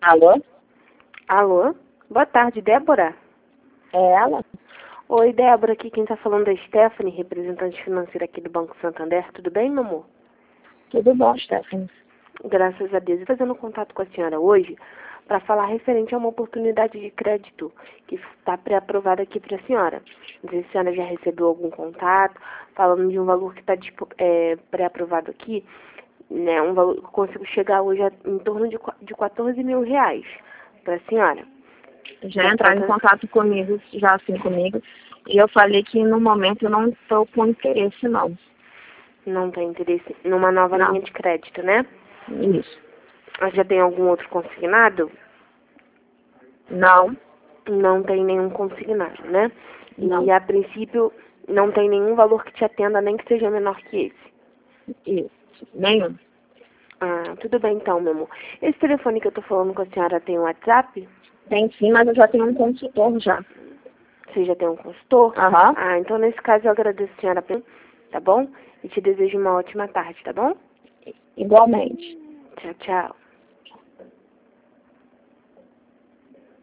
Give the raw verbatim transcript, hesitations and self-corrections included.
Alô? Alô? Boa tarde, Débora. É ela? Oi, Débora, aqui quem tá falando é a Stephanie, representante financeira aqui do Banco Santander. Tudo bem, meu amor? Tudo bom, Stephanie? Graças a Deus. Estou fazendo contato com a senhora hoje para falar referente a uma oportunidade de crédito que está pré-aprovada aqui para a senhora. Não sei se a senhora já recebeu algum contato, falando de um valor que está é, pré-aprovado aqui, né? Um valor que eu consigo chegar hoje a, em torno de, de quatorze mil reais para a senhora. Já entraram em contato comigo, já assim comigo, e eu falei que no momento eu não estou com interesse, não. Não tem interesse numa nova Não. linha de crédito, né? Isso. Mas já tem algum outro consignado? Não. Não tem nenhum consignado, né? Não. E a princípio não tem nenhum valor que te atenda, nem que seja menor que esse. Isso. Nenhum. Ah, tudo bem então, meu amor. Esse telefone que eu tô falando com a senhora tem um WhatsApp? Tem sim, mas eu já tenho um consultor já. Você já tem um consultor? Aham. Ah, então nesse caso eu agradeço a senhora, tá bom? E te desejo uma ótima tarde, tá bom? Igualmente. Tchau, tchau.